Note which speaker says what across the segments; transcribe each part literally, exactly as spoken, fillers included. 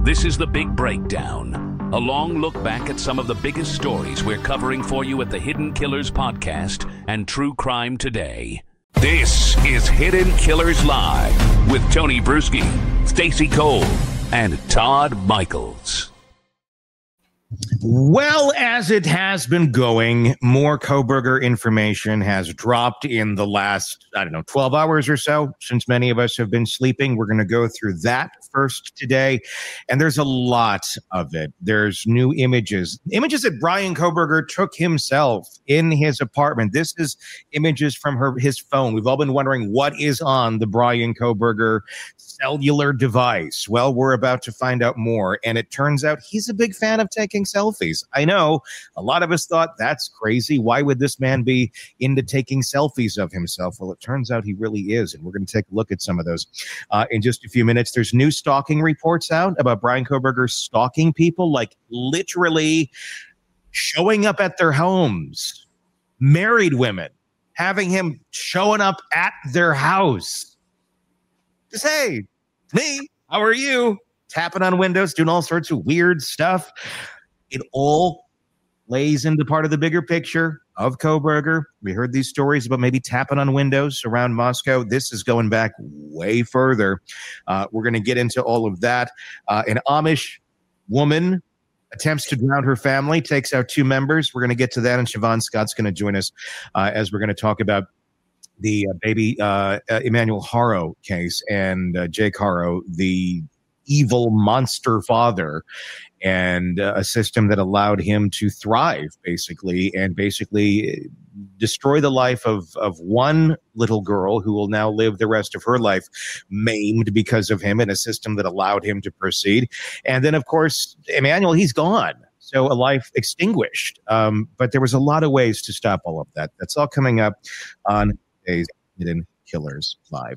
Speaker 1: This is The Big Breakdown, a long look back at some of the biggest stories we're covering for you at the Hidden Killers podcast and True Crime Today. This is Hidden Killers Live with Tony Bruschi, Stacey Cole, and Todd Michaels.
Speaker 2: Well, as it has been going, more Kohberger information has dropped in the last, I don't know, twelve hours or so, since many of us have been sleeping. We're going to go through that first today, and there's a lot of it. There's new images, images that Bryan Kohberger took himself in his apartment. This is images from her his phone. We've all been wondering what is on the Bryan Kohberger cellular device. Well, we're about to find out more, and it turns out he's a big fan of taking selfies. I know a lot of us thought that's crazy. Why would this man be into taking selfies of himself? Well, it turns out he really is, and we're going to take a look at some of those uh, in just a few minutes. There's new stalking reports out about Bryan Kohberger stalking people, like literally showing up at their homes, married women, having him showing up at their house. Just, hey, me, how are you? Tapping on windows, doing all sorts of weird stuff. It all lays into part of the bigger picture of Kohberger. We heard these stories about maybe tapping on windows around Moscow. This is going back way further. Uh, we're going to get into all of that. Uh, an Amish woman attempts to drown her family, takes out two members. We're going to get to that, and Siobhan Scott's going to join us uh, as we're going to talk about the uh, baby uh, uh, Emmanuel Haro case and uh, Jake Haro, the evil monster father, and uh, a system that allowed him to thrive, basically, and basically destroy the life of, of one little girl who will now live the rest of her life maimed because of him, in a system that allowed him to proceed. And then, of course, Emmanuel, he's gone. So a life extinguished. Um, but there was a lot of ways to stop all of that. That's all coming up on today's Hidden Killers Live.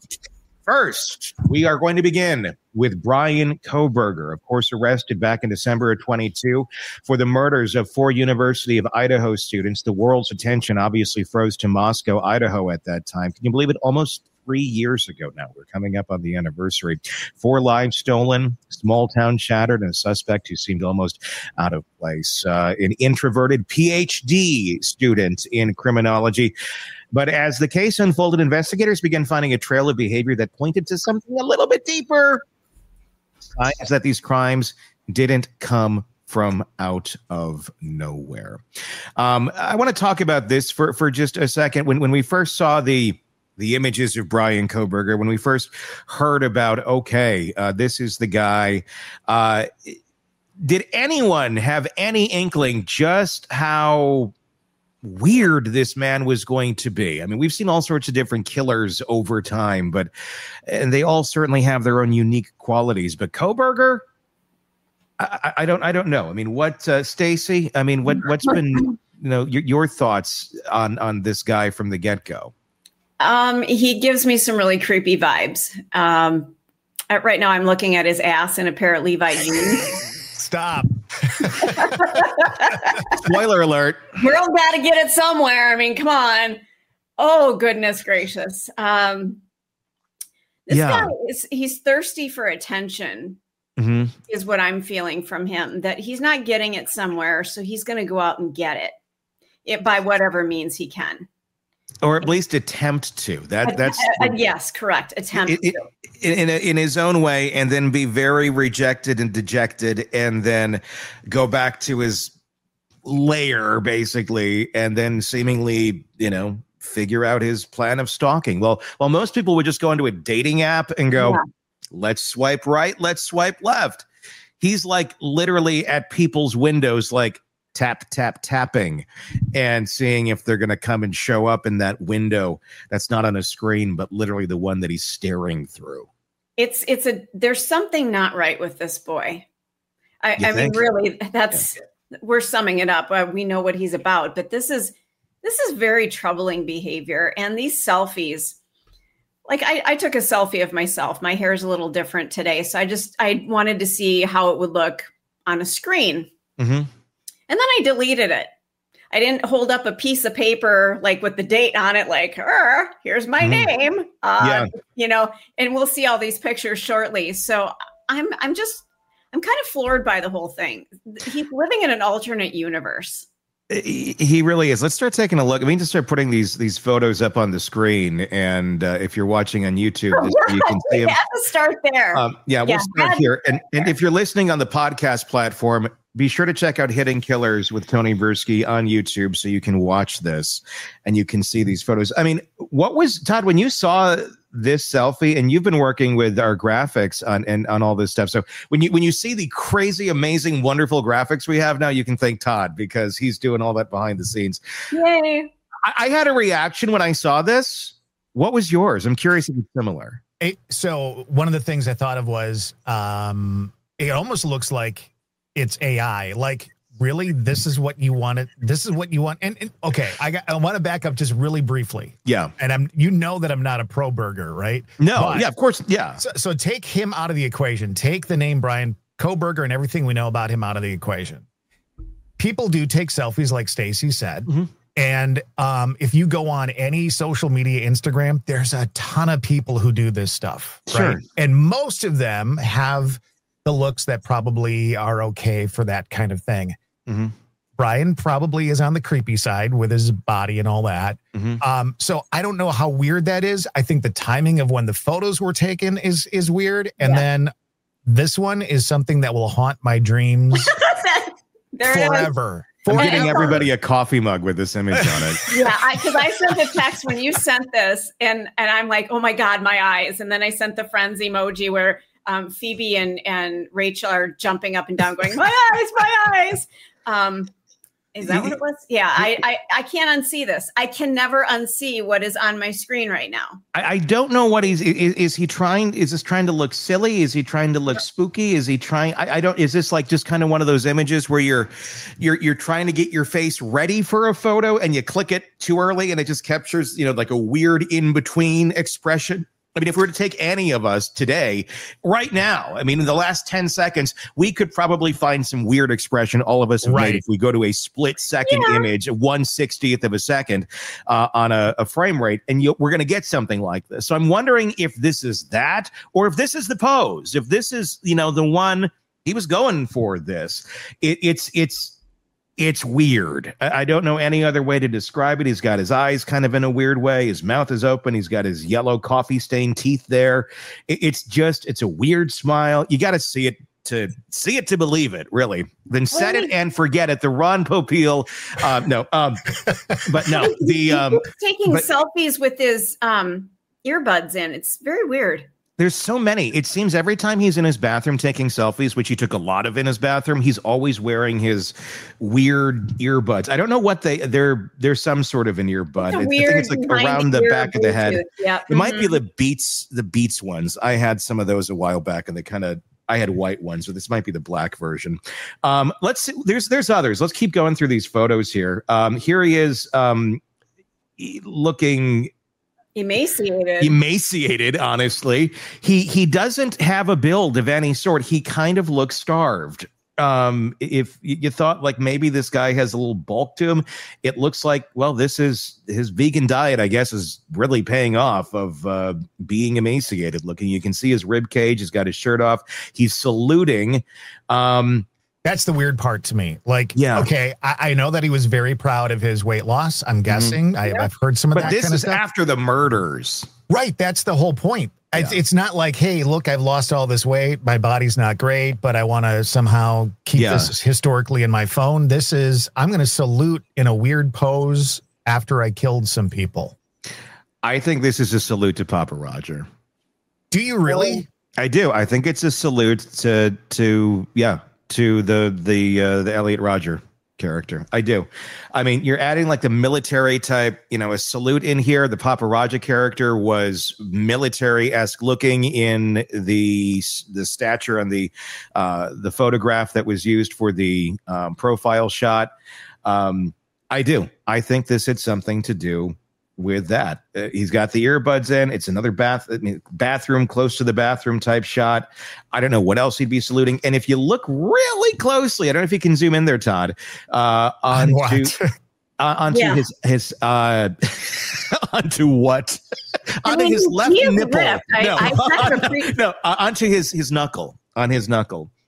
Speaker 2: First, we are going to begin with Bryan Kohberger, of course, arrested back in December of twenty-two for the murders of four University of Idaho students. The world's attention obviously froze to Moscow, Idaho at that time. Can you believe it? Almost three years ago now. We're coming up on the anniversary. Four lives stolen, small town shattered, and a suspect who seemed almost out of place. Uh, an introverted P H D student in criminology. But as the case unfolded, investigators began finding a trail of behavior that pointed to something a little bit deeper. Signs that these crimes didn't come from out of nowhere. Um, I want to talk about this for, for just a second. When when we first saw the the images of Bryan Kohberger, when we first heard about, okay, uh, this is the guy, uh, did anyone have any inkling just how weird this man was going to be? I mean, we've seen all sorts of different killers over time, but and they all certainly have their own unique qualities. But Kohberger, I, I don't, I don't know. I mean, what, uh, Stacey? I mean, what, what's been, you know, your, your thoughts on on this guy from the get go?
Speaker 3: Um, he gives me some really creepy vibes. Um, right now, I'm looking at his ass in a pair of Levi jeans.
Speaker 2: Stop. Spoiler alert.
Speaker 3: We're all got to get it somewhere. I mean, come on. Oh, goodness gracious. Um, this
Speaker 2: yeah.
Speaker 3: guy is, he's thirsty for attention, mm-hmm. is what I'm feeling from him, that he's not getting it somewhere. So he's going to go out and get it, it by whatever means he can.
Speaker 2: Or at least attempt to. That that's
Speaker 3: uh, uh, yes, correct. Attempt
Speaker 2: it, it,
Speaker 3: to.
Speaker 2: in a, in his own way, and then be very rejected and dejected, and then go back to his lair, basically, and then seemingly, you know, figure out his plan of stalking. Well, well, most people would just go into a dating app and go, yeah. let's swipe right, let's swipe left. He's like literally at people's windows, like, tap, tap, tapping and seeing if they're going to come and show up in that window that's not on a screen, but literally the one that he's staring through.
Speaker 3: It's, it's a, there's something not right with this boy. I, I mean, really, that's, yeah. we're summing it up. Uh, we know what he's about, but this is, this is very troubling behavior. And these selfies, like I, I took a selfie of myself. My hair is a little different today. So I just, I wanted to see how it would look on a screen. Mm-hmm. And then I deleted it. I didn't hold up a piece of paper like with the date on it, like, er, here's my mm. name. Uh, yeah. You know, and we'll see all these pictures shortly. So I'm I'm just I'm kind of floored by the whole thing. He's living in an alternate universe.
Speaker 2: He really is. Let's start taking a look. I mean, just start putting these these photos up on the screen, and uh, if you're watching on YouTube, this, you can see them.
Speaker 3: We have to start there.
Speaker 2: Um, yeah, we'll
Speaker 3: yeah,
Speaker 2: start here. And and if you're listening on the podcast platform, be sure to check out Hidden Killers with Tony Bursky on YouTube, so you can watch this and you can see these photos. I mean, what was Todd when you saw this selfie, and you've been working with our graphics on and on all this stuff. So when you when you see the crazy, amazing, wonderful graphics we have now, you can thank Todd because he's doing all that behind the scenes.
Speaker 3: Yay!
Speaker 2: I, I had a reaction when I saw this. What was yours? I'm curious if it's similar.
Speaker 4: It, so one of the things I thought of was um, it almost looks like it's A I. Like, really, this is what you wanted. This is what you want. And, and okay, I got. I want to back up just really briefly.
Speaker 2: Yeah.
Speaker 4: And I'm. You know that I'm not a pro burger, right?
Speaker 2: No.
Speaker 4: But,
Speaker 2: yeah. Of course. Yeah.
Speaker 4: So, so take him out of the equation. Take the name Brian Kohberger and everything we know about him out of the equation. People do take selfies, like Stacy said. Mm-hmm. And um, if you go on any social media, Instagram, there's a ton of people who do this stuff.
Speaker 2: Sure.
Speaker 4: Right? And most of them have the looks that probably are okay for that kind of thing. Mm-hmm. Brian probably is on the creepy side with his body and all that. Mm-hmm. Um, so I don't know how weird that is. I think the timing of when the photos were taken is is weird. And yeah. then this one is something that will haunt my dreams forever.
Speaker 2: I'm getting everybody a coffee mug with this image on it.
Speaker 3: Yeah, because I, I sent a text when you sent this, and and I'm like, oh my God, my eyes. And then I sent the friends emoji where um, Phoebe and, and Rachel are jumping up and down going, my eyes, my eyes. Um, is that what it was? Yeah, I, I, I can't unsee this. I can never unsee what is on my screen right now.
Speaker 2: I, I don't know what he's, is, is he trying, is this trying to look silly? Is he trying to look spooky? Is he trying, I, I don't, is this like just kind of one of those images where you're, you're, you're trying to get your face ready for a photo and you click it too early and it just captures, you know, like a weird in-between expression? I mean, if we were to take any of us today, right now, I mean, in the last ten seconds, we could probably find some weird expression all of us have
Speaker 4: right.
Speaker 2: made if we go to a split second yeah. image, one sixtieth of a second uh, on a, a frame rate, and you, we're going to get something like this. So I'm wondering if this is that, or if this is the pose, if this is, you know, the one he was going for this. It, it's, it's, It's weird. I don't know any other way to describe it. He's got his eyes kind of in a weird way. His mouth is open. He's got his yellow coffee stained teeth there. It's just, it's a weird smile. You got to see it to see it to believe it, really. Then set it and forget it. The Ron Popeil. Uh, no, um, but no, the um,
Speaker 3: taking
Speaker 2: but,
Speaker 3: selfies with his um, earbuds in. It's very weird.
Speaker 2: There's so many. It seems every time he's in his bathroom taking selfies, which he took a lot of in his bathroom, he's always wearing his weird earbuds. I don't know what they, they're, there's some sort of an earbud.
Speaker 3: It's
Speaker 2: I
Speaker 3: weird
Speaker 2: think it's like around the back Bluetooth. Of the head.
Speaker 3: Yeah.
Speaker 2: It
Speaker 3: mm-hmm.
Speaker 2: might be the Beats, the Beats ones. I had some of those a while back and they kind of, I had white ones, so this might be the black version. Um, let's see. There's, there's others. Let's keep going through these photos here. Um, here he is um, looking
Speaker 3: emaciated
Speaker 2: emaciated honestly. He he doesn't have a build of any sort. He kind of looks starved. Um if you thought like maybe this guy has a little bulk to him, it looks like, well, this is his vegan diet, I guess, is really paying off of uh being emaciated looking. You can see his rib cage. He's got his shirt off. He's saluting. um
Speaker 4: That's the weird part to me. Like,
Speaker 2: yeah.
Speaker 4: okay, I, I know that he was very proud of his weight loss. I'm guessing. Mm-hmm. I, yeah. I've heard some of
Speaker 2: but
Speaker 4: that
Speaker 2: this
Speaker 4: kind of
Speaker 2: is
Speaker 4: stuff.
Speaker 2: After the murders.
Speaker 4: Right. That's the whole point. Yeah. It's, it's not like, hey, look, I've lost all this weight. My body's not great, but I want to somehow keep yeah. this historically in my phone. This is, I'm going to salute in a weird pose after I killed some people.
Speaker 2: I think this is a salute to Papa Roger.
Speaker 4: Do you really?
Speaker 2: I do. I think it's a salute to, to, yeah. to the the uh, the Elliot Rodger character. I do. I mean, you're adding like the military type, you know, a salute in here. The Papa Roger character was military-esque looking in the the stature and the uh, the photograph that was used for the um, profile shot. Um, I do. I think this had something to do with that. Uh, he's got the earbuds in. It's another bath I mean, bathroom, close to the bathroom type shot. I don't know what else he'd be saluting. And if you look really closely, I don't know if you can zoom in there, Todd, uh, onto, uh, onto yeah. his, his, uh, onto what?
Speaker 3: I
Speaker 2: onto
Speaker 3: mean,
Speaker 2: his left nipple.
Speaker 3: I,
Speaker 2: no,
Speaker 3: I
Speaker 2: on, no uh, onto his, his knuckle, on his knuckle.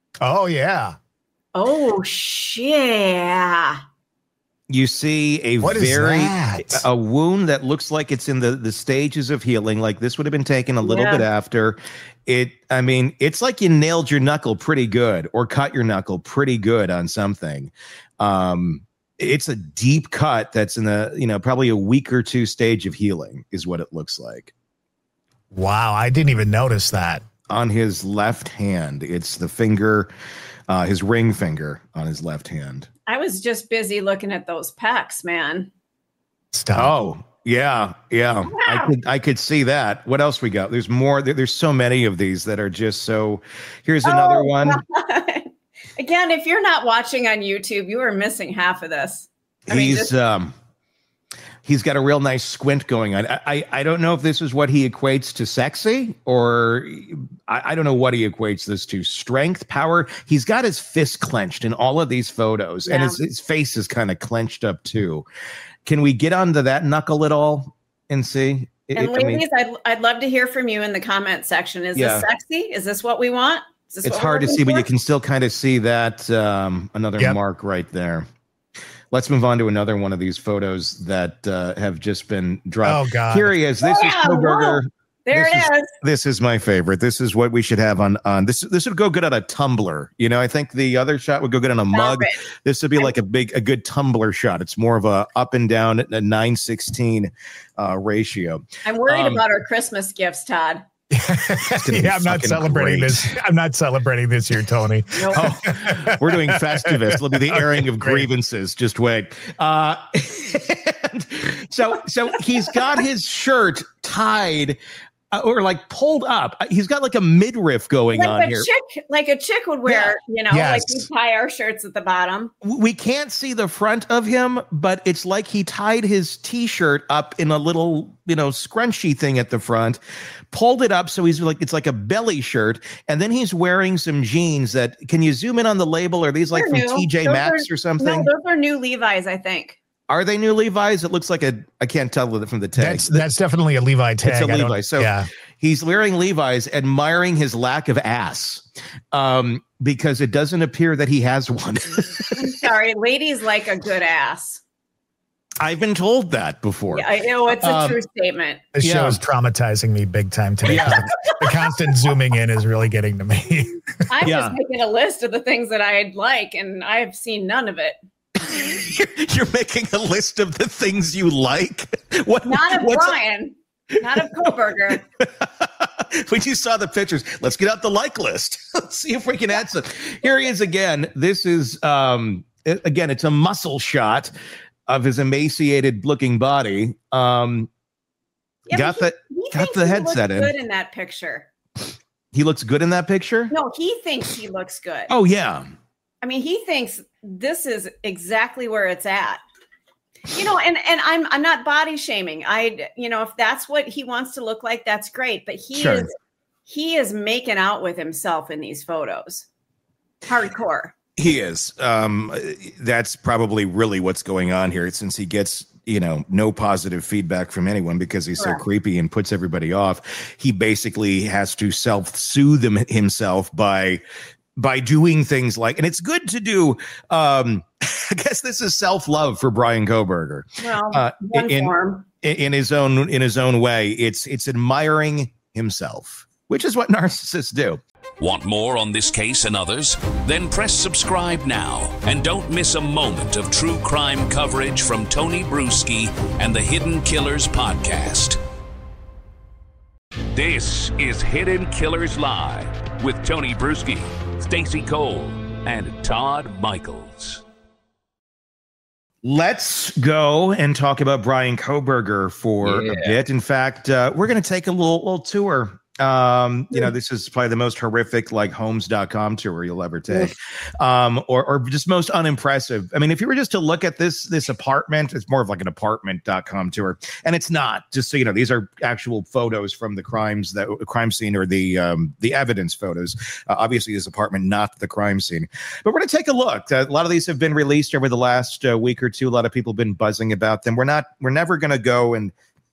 Speaker 4: Oh, yeah.
Speaker 3: Oh, shit.
Speaker 2: You see a
Speaker 4: what
Speaker 2: very a wound that looks like it's in the, the stages of healing. Like this would have been taken a little yeah. bit after it. I mean, it's like you nailed your knuckle pretty good or cut your knuckle pretty good on something. Um, it's a deep cut that's in the, you know, probably a week or two stage of healing is what it looks like.
Speaker 4: Wow. I didn't even notice that.
Speaker 2: On his left hand. It's the finger, uh, his ring finger on his left hand.
Speaker 3: I was just busy looking at those pecs, man.
Speaker 2: Stop. Oh, yeah, yeah. Wow. I could I could see that. What else we got? There's more. There, there's so many of these that are just so. Here's another oh, one.
Speaker 3: God. Again, if you're not watching on YouTube, you are missing half of this.
Speaker 2: I he's mean, just- um, he's got a real nice squint going on. I, I I don't know if this is what he equates to sexy, or I, I don't know what he equates this to. Strength, power. He's got his fist clenched in all of these photos, yeah. and his, his face is kind of clenched up too. Can we get onto that knuckle at all and see?
Speaker 3: And it, ladies, I mean, I'd, I'd love to hear from you in the comment section. Is yeah. this sexy? Is this what we want? Is this
Speaker 2: it's hard to see,
Speaker 3: for?
Speaker 2: But you can still kind of see that um, another yep. mark right there. Let's move on to another one of these photos that uh, have just been dropped.
Speaker 4: Oh, God.
Speaker 2: Here he is. This yeah, is Kohberger.
Speaker 3: There
Speaker 2: this
Speaker 3: it is.
Speaker 2: is. This is my favorite. This is what we should have on, on this. This would go good on a tumbler. You know, I think the other shot would go good on a Stop mug. It. This would be like a big, a good tumbler shot. It's more of a up and down, a nine sixteen uh, ratio.
Speaker 3: I'm worried um, about our Christmas gifts, Todd.
Speaker 4: yeah, I'm not celebrating great. this. I'm not celebrating this year, Tony.
Speaker 3: Nope.
Speaker 2: Oh, we're doing Festivus. It'll be the airing of grievances. Just wait. Uh, so, so he's got his shirt tied uh, or like pulled up. He's got like a midriff going
Speaker 3: like
Speaker 2: on
Speaker 3: a
Speaker 2: here,
Speaker 3: chick, like a chick would wear. Yeah. You know, yes. like we tie our shirts at the bottom.
Speaker 2: We can't see the front of him, but it's like he tied his T-shirt up in a little, you know, scrunchy thing at the front. Pulled it up so he's like it's like a belly shirt, and then he's wearing some jeans that. Can you zoom in on the label? Are these like They're from new. T J those Maxx
Speaker 3: are,
Speaker 2: or something?
Speaker 3: No, those are new Levi's, I think.
Speaker 2: Are they new Levi's? It looks like a. I can't tell from the tag.
Speaker 4: That's, that's definitely a Levi tag.
Speaker 2: It's a Levi. So yeah. he's wearing Levi's, admiring his lack of ass, um, because it doesn't appear that he has one.
Speaker 3: I'm sorry, ladies like a good ass.
Speaker 2: I've been told that before.
Speaker 3: Yeah, I know it's a um, true statement.
Speaker 4: This
Speaker 2: yeah.
Speaker 4: show is traumatizing me big time today. Yeah. The constant zooming in is really getting to me.
Speaker 3: I'm yeah. just making a list of the things that I'd like, and I've seen none of it.
Speaker 2: you're, you're making a list of the things you like? What?
Speaker 3: Not of Brian. A- not of Kohberger.
Speaker 2: When you saw the pictures, let's get out the like list. Let's see if we can add some. Here he is again. This is, um, it, again, it's a muscle shot of his emaciated looking body. Um, yeah, got
Speaker 3: he,
Speaker 2: the
Speaker 3: he
Speaker 2: got the headset in.
Speaker 3: Good in that picture.
Speaker 2: He looks good in that picture.
Speaker 3: No, he thinks he looks good.
Speaker 2: Oh yeah.
Speaker 3: I mean, he thinks this is exactly where it's at. You know, and and I'm I'm not body shaming. I you know, if that's what he wants to look like, that's great. But he sure. is he is making out with himself in these photos. Hardcore.
Speaker 2: He is. Um, that's probably really what's going on here, since he gets, you know, no positive feedback from anyone because he's Correct. so creepy and puts everybody off. He basically has to self-soothe him, himself by by doing things like, and it's good to do. Um, I guess this is self-love for Brian Kohberger.
Speaker 3: Well, uh, one
Speaker 2: in,
Speaker 3: form.
Speaker 2: in his own in his own way. It's it's admiring himself, which is what narcissists do.
Speaker 1: Want more on this case and others? Then press subscribe now and don't miss a moment of true crime coverage from Tony Bruschi and the Hidden Killers podcast. This is Hidden Killers Live with Tony Bruschi, Stacey Cole, and Todd Michaels.
Speaker 2: Let's go and talk about Brian Kohberger for yeah. a bit. In fact, uh, we're going to take a little, little tour. Um, you know, this is probably the most horrific, like, homes dot com tour you'll ever take, um, or, or just most unimpressive. I mean, if you were just to look at this, this apartment, it's more of like an apartment dot com tour, and it's not. Just so you know, these are actual photos from the crimes, that crime scene, or the um, the evidence photos. Uh, obviously, this apartment, not the crime scene. But we're going to take a look. Uh, a lot of these have been released over the last uh, week or two. A lot of people have been buzzing about them. We're not. We're never going to go and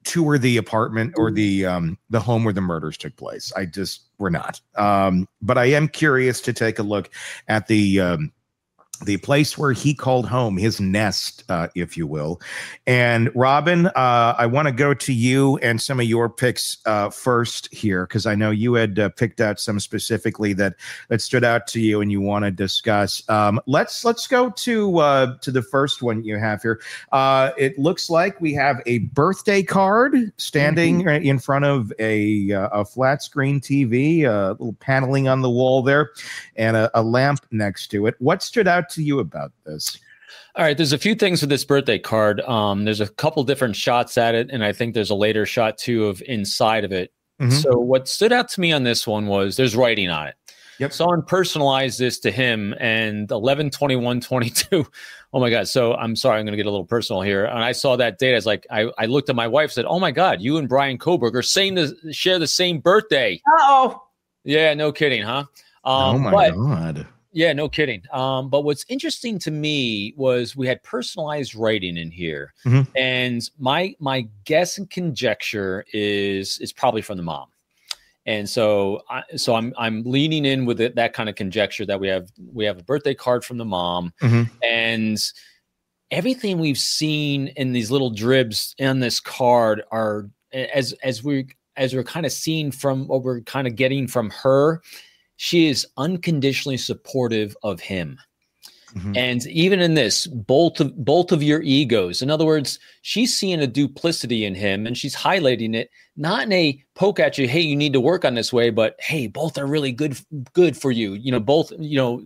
Speaker 2: tour the apartment or the um, the home where the murders took place. I just we're not. Um, but I am curious to take a look at the um, the place where he called home, his nest, uh, if you will. And Robin, uh, I want to go to you and some of your picks uh, first here, because I know you had uh, picked out some specifically that that stood out to you and you want to discuss. Um, let's let's go to uh, to the first one you have here. Uh, it looks like we have a birthday card standing mm-hmm. in front of a uh, a flat screen T V, a little paneling on the wall there, and a, a lamp next to it. What stood out to you about this?
Speaker 5: All right, there's a few things with this birthday card. Um, there's a couple different shots at it, and I think there's a later shot too of inside of it. Mm-hmm. So what stood out to me on this one was there's writing on it. Yep. Someone personalized this to him, and eleven twenty-one twenty-two. Oh my God! So I'm sorry, I'm going to get a little personal here. And I saw that date. I was like, I, I looked at my wife, and said, "Oh my God, you and Bryan Kohberger saying the share the same birthday."
Speaker 3: Oh.
Speaker 5: Yeah, no kidding, huh?
Speaker 2: Um, oh my but, God.
Speaker 5: Yeah, no kidding. Um, but what's interesting to me was we had personalized writing in here, mm-hmm. and my my guess and conjecture is is probably from the mom, and so I, so I'm I'm leaning in with it, that kind of conjecture that we have we have a birthday card from the mom, mm-hmm. and everything we've seen in these little dribs on this card are as as we as we're kind of seeing from what we're kind of getting from her. She is unconditionally supportive of him. Mm-hmm. And even in this, both of, both of your egos. In other words, she's seeing a duplicity in him and she's highlighting it, not in a poke at you, hey, you need to work on this way, but hey, both are really good, good for you. You know, both, you know,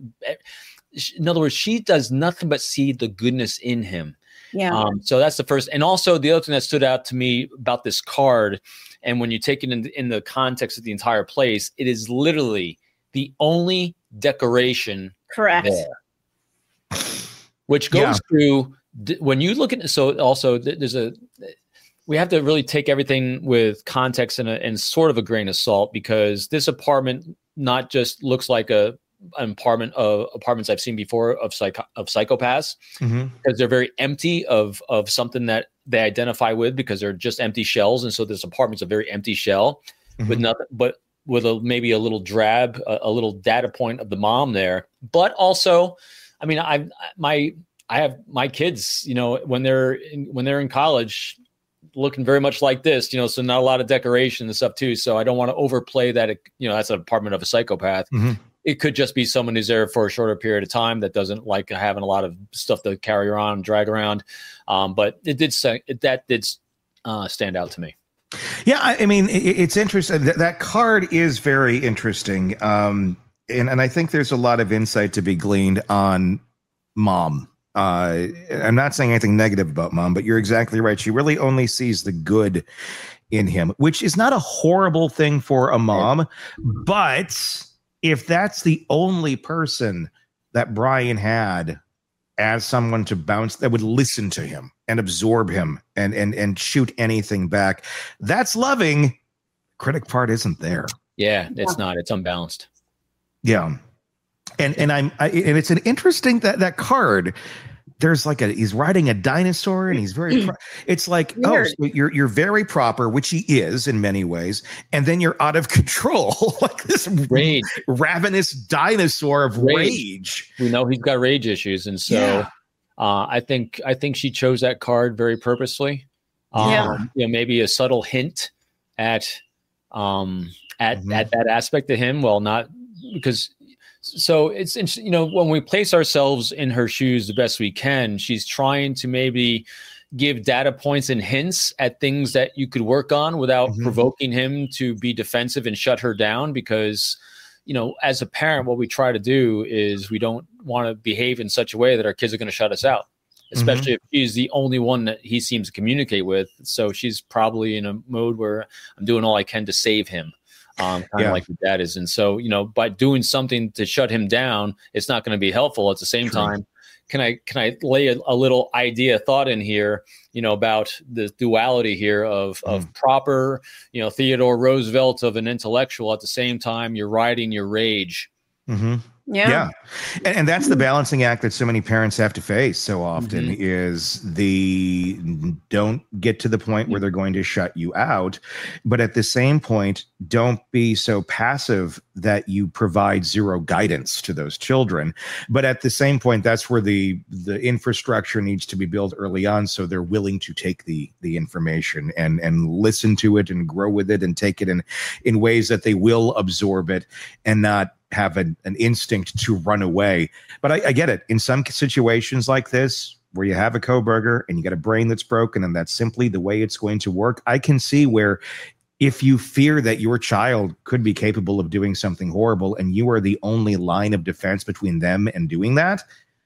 Speaker 5: in other words, she does nothing but see the goodness in him.
Speaker 3: Yeah.
Speaker 5: Um, so that's the first. And also the other thing that stood out to me about this card, and when you take it in, in the context of the entire place, it is literally the only decoration
Speaker 3: correct
Speaker 5: there, which goes yeah. to when you look at, so also there's a, we have to really take everything with context and, a, and sort of a grain of salt, because this apartment not just looks like a, an apartment of apartments I've seen before of psych of psychopaths, mm-hmm. because they're very empty of, of something that they identify with, because they're just empty shells. And so this apartment's a very empty shell mm-hmm. with nothing, but with a, maybe a little drab, a, a little data point of the mom there. But also, I mean, I, my, I have my kids, you know, when they're in, when they're in college, looking very much like this, you know, so not a lot of decoration and stuff too. So I don't want to overplay that, it, you know, that's an apartment of a psychopath. Mm-hmm. It could just be someone who's there for a shorter period of time that doesn't like having a lot of stuff to carry around and drag around. Um, but it did say it, that did uh, stand out to me.
Speaker 2: Yeah, I mean, it's interesting. That, that card is very interesting. Um, and, and I think there's a lot of insight to be gleaned on mom. Uh, I'm not saying anything negative about mom, but you're exactly right. She really only sees the good in him, which is not a horrible thing for a mom. But if that's the only person that Bryan had as someone to bounce, that would listen to him and absorb him and and and shoot anything back, that's loving. Critic part isn't there.
Speaker 5: Yeah, it's not. It's unbalanced.
Speaker 2: Yeah, and and I'm I, and it's an interesting that that card. There's like a he's riding a dinosaur and he's very. Pro- it's like Weird. oh, so you're you're very proper, which he is in many ways, and then you're out of control, like this rage. ravenous dinosaur of rage.
Speaker 5: rage. We know he's got rage issues, and so yeah. uh, I think I think she chose that card very purposely. Um, yeah, you know, maybe a subtle hint at um at mm-hmm. at that aspect of him. Well, not because. So it's interesting, you know, when we place ourselves in her shoes the best we can, she's trying to maybe give data points and hints at things that you could work on without mm-hmm. provoking him to be defensive and shut her down. Because, you know, as a parent, what we try to do is we don't want to behave in such a way that our kids are going to shut us out, especially mm-hmm. if she's the only one that he seems to communicate with. So she's probably in a mode where I'm doing all I can to save him. Um, kind yeah. of like your dad is. And so, you know, by doing something to shut him down, it's not going to be helpful. At the same True. time, can I can I lay a, a little idea thought in here, you know, about the duality here of mm. of proper, you know, Theodore Roosevelt of an intellectual. At the same time, you're riding your rage.
Speaker 2: Mm-hmm.
Speaker 3: Yeah.
Speaker 2: Yeah. And, and that's the balancing act that so many parents have to face so often, mm-hmm. is the don't get to the point where they're going to shut you out. But at the same point, don't be so passive that you provide zero guidance to those children. But at the same point, that's where the the infrastructure needs to be built early on, so they're willing to take the the information and and listen to it and grow with it and take it in in ways that they will absorb it and not have an, an instinct to run away. But I, I get it. In some situations like this, where you have a Kohberger and you got a brain that's broken and that's simply the way it's going to work, I can see where if you fear that your child could be capable of doing something horrible and you are the only line of defense between them and doing that,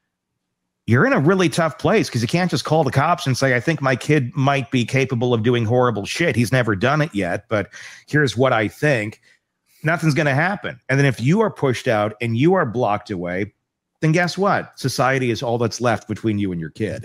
Speaker 2: you're in a really tough place, because you can't just call the cops and say, I think my kid might be capable of doing horrible shit. He's never done it yet, but here's what I think. Nothing's going to happen. And then if you are pushed out and you are blocked away, then guess what? Society is all that's left between you and your kid.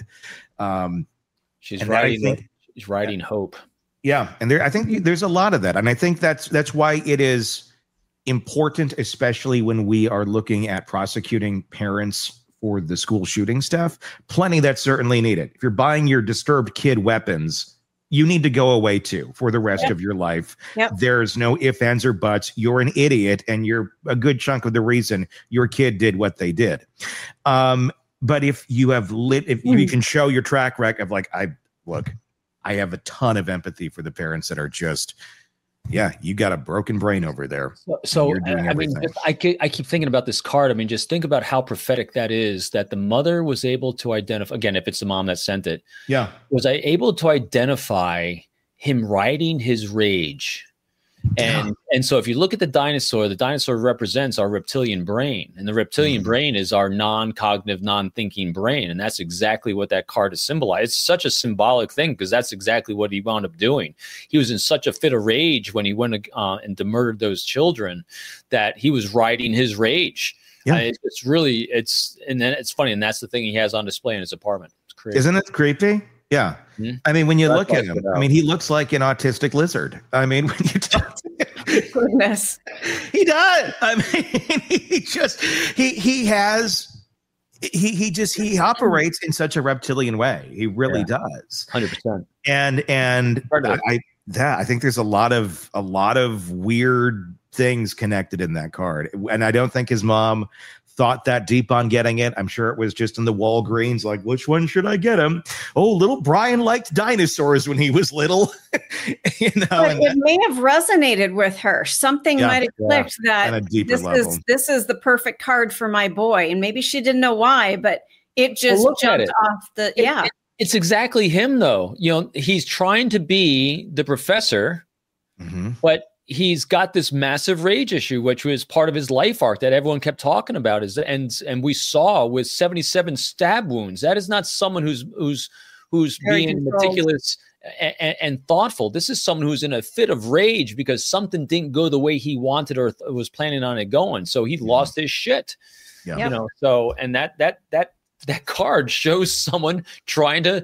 Speaker 2: Um,
Speaker 5: she's writing. Think, she's writing yeah, hope.
Speaker 2: Yeah, and there, I think there's a lot of that, and I think that's that's why it is important, especially when we are looking at prosecuting parents for the school shooting stuff. Plenty that's certainly needed. If you're buying your disturbed kid weapons, you need to go away too for the rest yep. of your life. Yep. There's no ifs, ands, or buts. You're an idiot, and you're a good chunk of the reason your kid did what they did. Um, but if you have lit, if mm. you can show your track record of like, I look, I have a ton of empathy for the parents that are just, yeah, you got a broken brain over there.
Speaker 5: So, so I mean, just, I, I keep thinking about this card. I mean, just think about how prophetic that is, that the mother was able to identify, again, if it's the mom that sent it,
Speaker 2: yeah, was
Speaker 5: I able to identify him riding his rage. And, yeah. and so if you look at the dinosaur, the dinosaur represents our reptilian brain, and the reptilian mm. brain is our non-cognitive, non-thinking brain. And that's exactly what that card is symbolized. It's such a symbolic thing, because that's exactly what he wound up doing. He was in such a fit of rage when he went uh, and murdered those children that he was riding his rage. Yeah. Uh, it's, it's really, it's, and then it's funny. And that's the thing he has on display in his apartment. It's crazy.
Speaker 2: Isn't it creepy? Yeah. Mm-hmm. I mean, when you That's look at him, I mean, he looks like an autistic lizard. I mean, when you talk to him,
Speaker 3: goodness,
Speaker 2: he does. I mean, he just, he, he has, he, he just, he operates in such a reptilian way. He really yeah. does.
Speaker 5: one hundred percent.
Speaker 2: And, and I, I, that, I think there's a lot of, a lot of weird things connected in that card. And I don't think his mom thought that deep on getting it. I'm sure it was just in the Walgreens, like, which one should I get him? Oh, little Brian liked dinosaurs when he was little. you know,
Speaker 3: but it may have resonated with her. Something yeah, might have clicked yeah, that this level. is this is the perfect card for my boy. And maybe she didn't know why, but it just well, jumped it. off the it, yeah.
Speaker 5: It, it's exactly him though. You know, he's trying to be the professor, mm-hmm. but he's got this massive rage issue, which was part of his life arc that everyone kept talking about. Is and and we saw with seventy-seven stab wounds. That is not someone who's who's who's Very being controlled. meticulous and, and thoughtful. This is someone who's in a fit of rage because something didn't go the way he wanted or th- was planning on it going. So he yeah. lost his shit. Yeah. You know. So and that that that that card shows someone trying to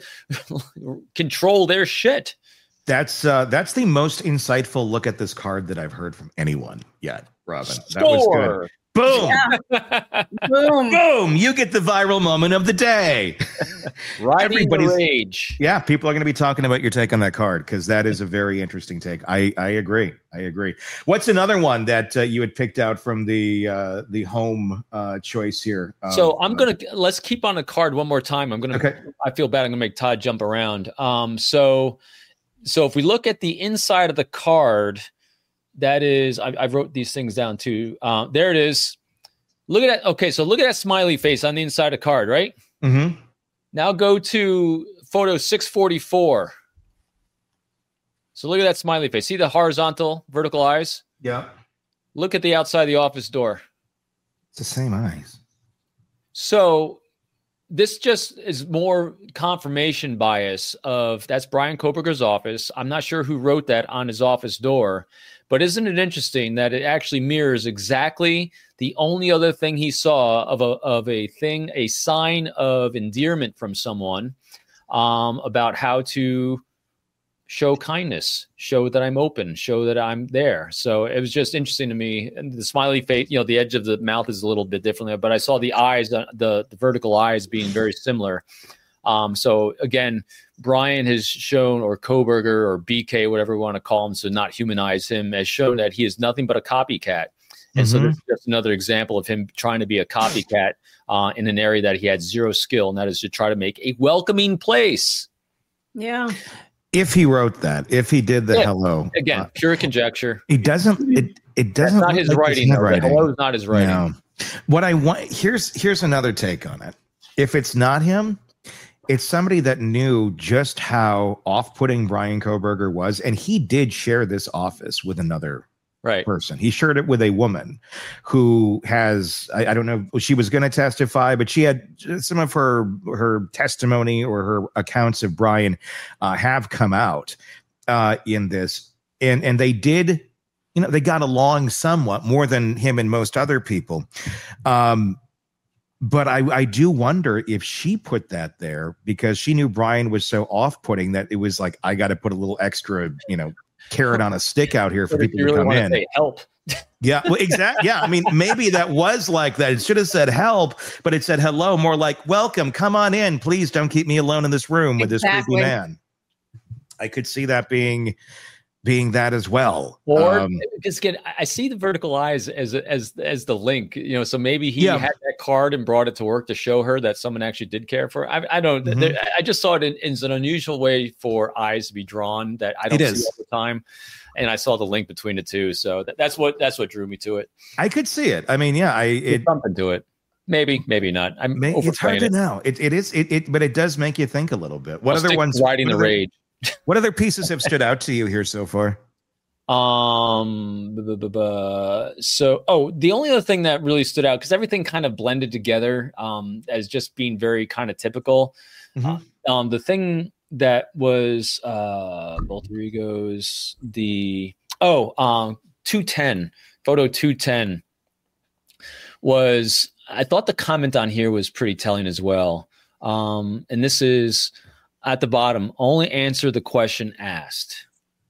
Speaker 5: control their shit.
Speaker 2: That's uh, that's the most insightful look at this card that I've heard from anyone yet, Robin. That
Speaker 5: Score.
Speaker 2: was good. Boom. Yeah. Boom. Boom. You get the viral moment of the day.
Speaker 5: Riding the rage.
Speaker 2: Yeah, people are going to be talking about your take on that card, because that is a very interesting take. I, I agree. I agree. What's another one that uh, you had picked out from the uh, the home uh, choice here? Um,
Speaker 5: so I'm going to, let's keep on the card one more time. I'm going to, okay. I feel bad. I'm going to make Todd jump around. Um, so, so if we look at the inside of the card, that is, I, I wrote these things down too. Uh, there it is. Look at that. Okay, so look at that smiley face on the inside of the card, right?
Speaker 2: Mm-hmm.
Speaker 5: Now go to photo six forty-four. So look at that smiley face. See the horizontal, vertical eyes?
Speaker 2: Yeah.
Speaker 5: Look at the outside of the office door.
Speaker 2: It's the same eyes.
Speaker 5: So this just is more confirmation bias of that's Brian Kohberger's office. I'm not sure who wrote that on his office door, but isn't it interesting that it actually mirrors exactly the only other thing he saw of a of a thing, a sign of endearment from someone um, about how to show kindness, show that I'm open, show that I'm there. So it was just interesting to me. And the smiley face, you know, the edge of the mouth is a little bit differently, but I saw the eyes, the, the, the vertical eyes being very similar. Um, so again, Brian has shown, or Kohberger or B K, whatever we want to call him, so not humanize him, has shown that he is nothing but a copycat. And mm-hmm. so there's just another example of him trying to be a copycat uh, in an area that he had zero skill, and that is to try to make a welcoming place.
Speaker 3: Yeah.
Speaker 2: If he wrote that, if he did the
Speaker 5: yeah.
Speaker 2: hello,
Speaker 5: again, uh, pure conjecture.
Speaker 2: He doesn't. It it doesn't.
Speaker 5: That's not his
Speaker 2: like
Speaker 5: writing.
Speaker 2: His
Speaker 5: though. Hello is not his writing.
Speaker 2: No. What I want here's here's another take on it. If it's not him, it's somebody that knew just how off-putting Brian Kohberger was, and he did share this office with another
Speaker 5: right
Speaker 2: person. He shared it with a woman who has, I, I don't know, she was going to testify, but she had some of her her testimony or her accounts of Brian uh, have come out uh, in this, and and they did, you know, they got along somewhat more than him and most other people. Um, But I, I do wonder if she put that there because she knew Brian was so off-putting that it was like, I got to put a little extra, you know, carrot on a stick out here for people
Speaker 5: you really
Speaker 2: to come
Speaker 5: want
Speaker 2: in.
Speaker 5: To say help.
Speaker 2: Yeah, well, exactly. Yeah, I mean, maybe that was like that. It should have said help, but it said hello, more like welcome. Come on in, please. Don't keep me alone in this room with
Speaker 3: exactly.
Speaker 2: this creepy man. I could see that being. being that as well.
Speaker 5: Or
Speaker 2: um,
Speaker 5: just get, I see the vertical eyes as, as, as the link, you know, so maybe he
Speaker 2: yeah.
Speaker 5: had that card and brought it to work to show her that someone actually did care for her. I, I don't, mm-hmm. there, I just saw it in, in an unusual way for eyes to be drawn that I don't
Speaker 2: it
Speaker 5: see
Speaker 2: is.
Speaker 5: all the time. And I saw the link between the two. So that, that's what, that's what drew me to it.
Speaker 2: I could see it. I mean, yeah, I, it,
Speaker 5: There's something to it. Maybe, maybe not. I'm
Speaker 2: may, it's hard to
Speaker 5: it.
Speaker 2: know. It, it is, it, it, but it does make you think a little bit. What
Speaker 5: I'll
Speaker 2: other ones?
Speaker 5: Riding the
Speaker 2: other,
Speaker 5: rage.
Speaker 2: What other pieces have stood out to you here so far?
Speaker 5: Um, buh, buh, buh, buh. so, oh, the only other thing that really stood out, because everything kind of blended together, um, as just being very kind of typical. Mm-hmm. Uh, um, the thing that was, uh, alter egos, the, oh, um, two ten, photo two ten was, I thought the comment on here was pretty telling as well. Um, and this is at the bottom, only answer the question asked.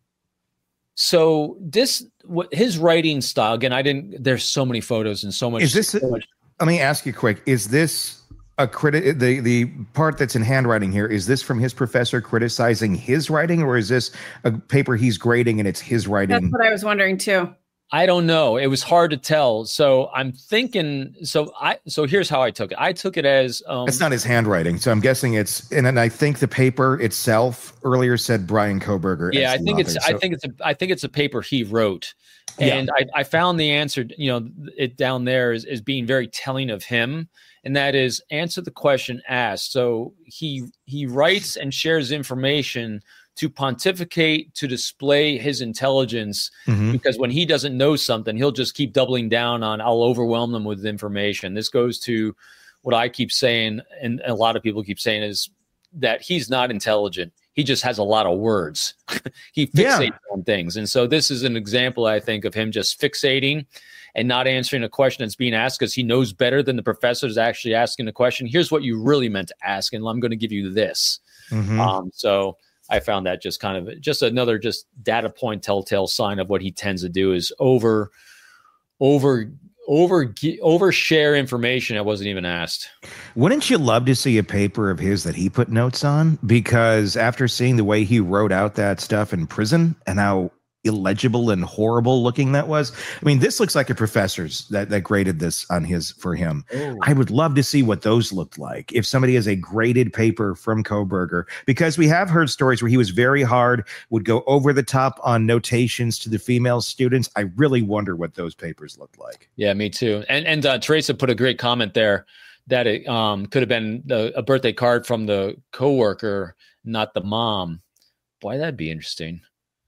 Speaker 5: So this, his writing style, again, I didn't, there's so many photos and so much.
Speaker 2: Is this,
Speaker 5: so much.
Speaker 2: Let me ask you quick. Is this a critic, the, the part that's in handwriting here, is this from his professor criticizing his writing, or is this a paper he's grading and it's his writing?
Speaker 3: That's what I was wondering too.
Speaker 5: I don't know. It was hard to tell. So I'm thinking, so I, so here's how I took it. I took it as, um,
Speaker 2: it's not his handwriting. So I'm guessing it's, and then I think the paper itself earlier said Brian Kohberger.
Speaker 5: Yeah, I think
Speaker 2: author,
Speaker 5: it's,
Speaker 2: so.
Speaker 5: I think it's a, I think it's a paper he wrote. And yeah. I, I found the answer, you know, it down there is, is being very telling of him. And that is answer the question asked. So he, he writes and shares information to pontificate, to display his intelligence, mm-hmm. because when he doesn't know something, he'll just keep doubling down on, I'll overwhelm them with information. This goes to what I keep saying, and a lot of people keep saying, is that he's not intelligent. He just has a lot of words. He fixates yeah. on things. And so this is an example, I think, of him just fixating and not answering a question that's being asked because he knows better than the professor is actually asking the question. Here's what you really meant to ask, and I'm going to give you this. Mm-hmm. Um, so I found that just kind of just another just data point, telltale sign of what he tends to do is over, over, over, overshare information that wasn't even asked.
Speaker 2: Wouldn't you love to see a paper of his that he put notes on? Because after seeing the way he wrote out that stuff in prison and how illegible and horrible looking that was, I mean, this looks like a professor's that, that graded this on his for him. Oh. I would love to see what those looked like if somebody has a graded paper from Kohberger, because we have heard stories where he was very hard, would go over the top on notations to the female students. I really wonder what those papers looked like.
Speaker 5: Yeah, me too. And and uh, Teresa put a great comment there that it um, could have been the, a birthday card from the coworker, not the mom. Boy, that'd be interesting.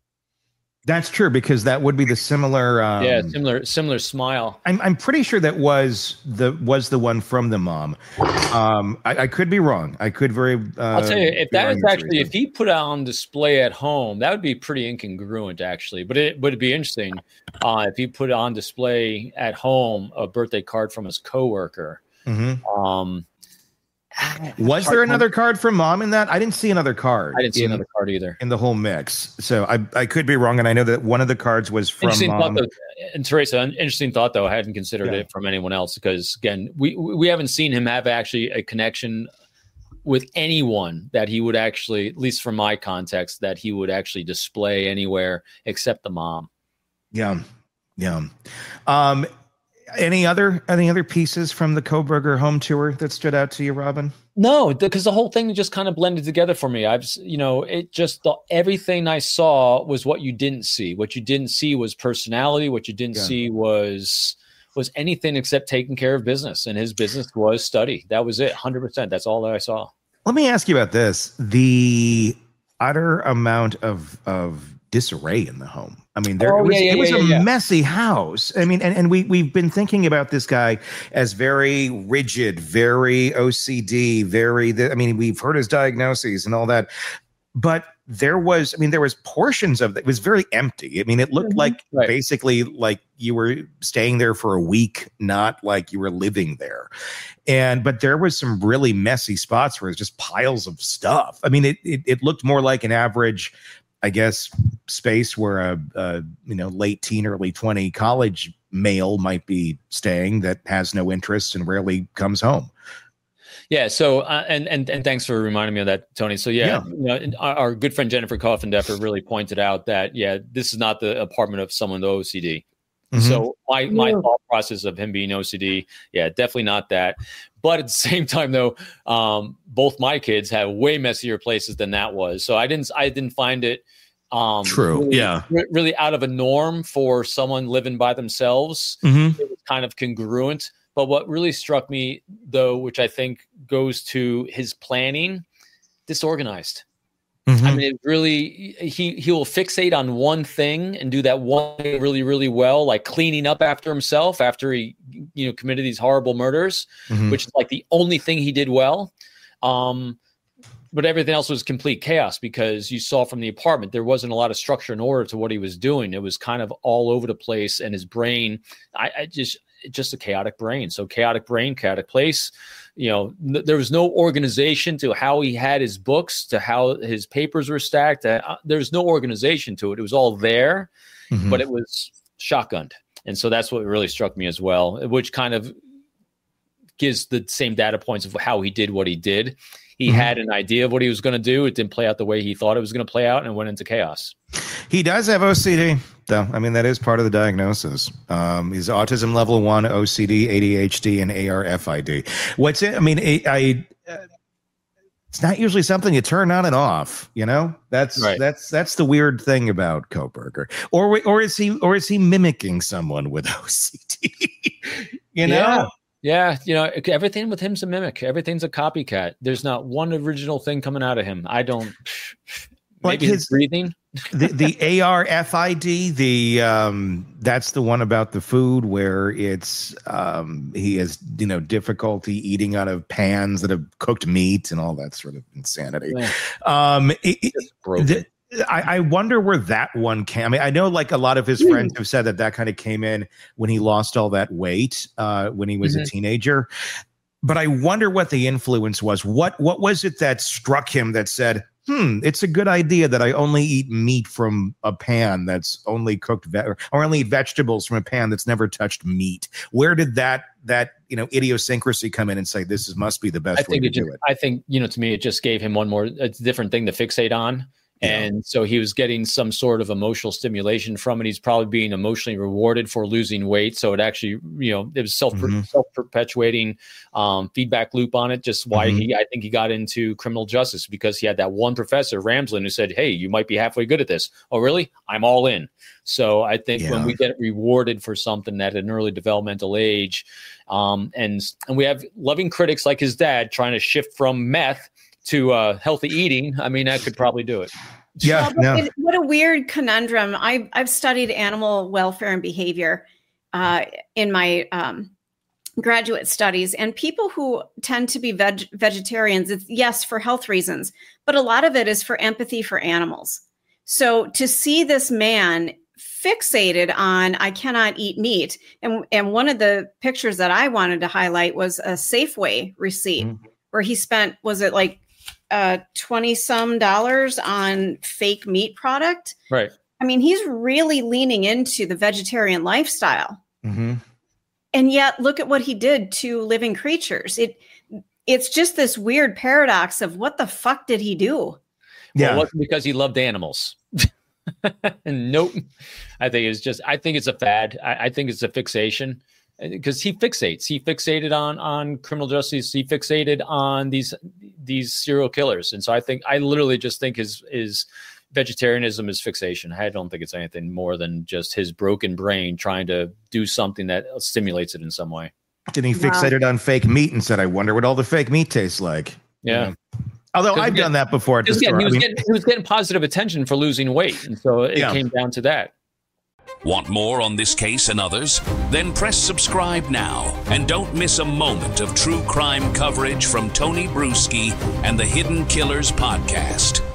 Speaker 2: That's true, because that would be the similar. Um,
Speaker 5: yeah, similar, similar smile.
Speaker 2: I'm I'm pretty sure that was the was the one from the mom. Um, I, I could be wrong. I could very. Uh,
Speaker 5: I'll tell you, if that was actually, if he put it on display at home, that would be pretty incongruent, actually. But it would be interesting uh, if he put on display at home a birthday card from his coworker. Mm-hmm. Um,
Speaker 2: Was there another card from mom in that? I didn't see another card.
Speaker 5: I didn't see
Speaker 2: in,
Speaker 5: another card either
Speaker 2: in the whole mix. So I, I could be wrong. And I know that one of the cards was from mom.
Speaker 5: Though, and Teresa, an interesting thought, though. I hadn't considered yeah. it from anyone else because, again, we, we haven't seen him have actually a connection with anyone that he would actually, at least from my context, that he would actually display anywhere except the mom.
Speaker 2: Yeah. Yeah. Um, Any other any other pieces from the Kohberger home tour that stood out to you, Robin?
Speaker 5: No, because the whole thing just kind of blended together for me. I've, you know, it just the, everything I saw was what you didn't see. What you didn't see was personality. What you didn't yeah. see was was anything except taking care of business, and his business was study. That was it, one hundred percent. That's all that I saw.
Speaker 2: Let me ask you about this: the utter amount of of disarray in the home. I mean, there
Speaker 5: oh,
Speaker 2: it was,
Speaker 5: yeah, yeah,
Speaker 2: it was
Speaker 5: yeah,
Speaker 2: a
Speaker 5: yeah.
Speaker 2: messy house. I mean, and, and we, we've been thinking about this guy as very rigid, very O C D, very, I mean, we've heard his diagnoses and all that, but there was, I mean, there was portions of it, it was very empty. I mean, it looked mm-hmm. like right. basically like you were staying there for a week, not like you were living there. And, but there was some really messy spots where it's just piles of stuff. I mean, it, it, it looked more like an average, I guess, space where a, a you know late teen, early twenty college male might be staying that has no interests and rarely comes home.
Speaker 5: Yeah. So uh, and and and thanks for reminding me of that, Tony. So yeah, yeah. You know, our, our good friend Jennifer Coffindeffer really pointed out that yeah, this is not the apartment of someone with O C D. Mm-hmm. So my my yeah. thought process of him being O C D, yeah, definitely not that. But at the same time, though, um, both my kids have way messier places than that was. So I didn't I didn't find it um,
Speaker 2: true.
Speaker 5: Really,
Speaker 2: yeah,
Speaker 5: really out of a norm for someone living by themselves. Mm-hmm. It was kind of congruent. But what really struck me, though, which I think goes to his planning, disorganized. Mm-hmm. I mean, it really, he he will fixate on one thing and do that one thing really, really well, like cleaning up after himself after he, you know, committed these horrible murders, mm-hmm. which is like the only thing he did well. Um, but everything else was complete chaos because you saw from the apartment, there wasn't a lot of structure and order to what he was doing. It was kind of all over the place, and his brain, I, I just, just a chaotic brain. So chaotic brain, chaotic place. You know, n- there was no organization to how he had his books, to how his papers were stacked. Uh, there's no organization to it. It was all there, mm-hmm. but it was shotgunned. And so that's what really struck me as well, which kind of gives the same data points of how he did what he did. He mm-hmm. had an idea of what he was going to do. It didn't play out the way he thought it was going to play out, and it went into chaos.
Speaker 2: He does have O C D, though. I mean, that is part of the diagnosis. Um, he's autism level one, O C D, A D H D, and A R F I D. What's it? I mean, I, I uh, it's not usually something you turn on and off. You know, that's right. that's that's the weird thing about Kohberger. Or or is he or is he mimicking someone with O C D? you know.
Speaker 5: Yeah. Yeah, you know, everything with him's a mimic. Everything's a copycat. There's not one original thing coming out of him. I don't.
Speaker 2: Like
Speaker 5: maybe
Speaker 2: his,
Speaker 5: his breathing.
Speaker 2: the the A R F I D. The um, that's the one about the food where it's um, he has you know difficulty eating out of pans that have cooked meat and all that sort of insanity. Yeah. Um, it, it, the, I, I wonder where that one came. I mean, I know like a lot of his friends have said that that kind of came in when he lost all that weight uh, when he was mm-hmm. a teenager. But I wonder what the influence was. What what was it that struck him that said, hmm, it's a good idea that I only eat meat from a pan that's only cooked ve- or only eat vegetables from a pan that's never touched meat. Where did that that you know idiosyncrasy come in and say this is must be the best
Speaker 5: I
Speaker 2: way
Speaker 5: think
Speaker 2: to
Speaker 5: it
Speaker 2: do
Speaker 5: just,
Speaker 2: it?
Speaker 5: I think you know to me it just gave him one more a different thing to fixate on. And yeah. so he was getting some sort of emotional stimulation from it. He's probably being emotionally rewarded for losing weight. So it actually, you know, it was self mm-hmm. self-perpetuating um, feedback loop on it. Just why mm-hmm. he, I think he got into criminal justice because he had that one professor, Ramsland, who said, hey, you might be halfway good at this. Oh, really? I'm all in. So I think yeah. when we get rewarded for something at an early developmental age, um, and and we have loving critics like his dad trying to shift from meth to uh, healthy eating, I mean, that could probably do it.
Speaker 2: Yeah,
Speaker 3: well,
Speaker 2: no.
Speaker 3: it, what a weird conundrum. I, I've studied animal welfare and behavior uh, in my um, graduate studies, and people who tend to be veg- vegetarians, it's yes, for health reasons, but a lot of it is for empathy for animals. So to see this man fixated on, I cannot eat meat. And, and one of the pictures that I wanted to highlight was a Safeway receipt. Mm-hmm. where he spent, was it like uh, twenty some dollars on fake meat product?
Speaker 5: Right.
Speaker 3: I mean, he's really leaning into the vegetarian lifestyle.
Speaker 2: Mm-hmm.
Speaker 3: And yet look at what he did to living creatures. It It's just this weird paradox of what the fuck did he do?
Speaker 5: Yeah. Well, it wasn't because he loved animals. Nope. I think it's just, I think it's a fad. I, I think it's a fixation because he fixates. He fixated on, on criminal justice. He fixated on these, these serial killers. And so I think, I literally just think his, his vegetarianism is fixation. I don't think it's anything more than just his broken brain trying to do something that stimulates it in some way.
Speaker 2: Then he fixated wow. on fake meat and said, I wonder what all the fake meat tastes like.
Speaker 5: Yeah.
Speaker 2: You know? Although I've done that before. At the
Speaker 5: again,
Speaker 2: store.
Speaker 5: He, was
Speaker 2: I mean,
Speaker 5: getting, he was getting positive attention for losing weight. And so it yeah. came down to that.
Speaker 1: Want more on this case and others? Then press subscribe now and don't miss a moment of true crime coverage from Tony Bruschi and the Hidden Killers podcast.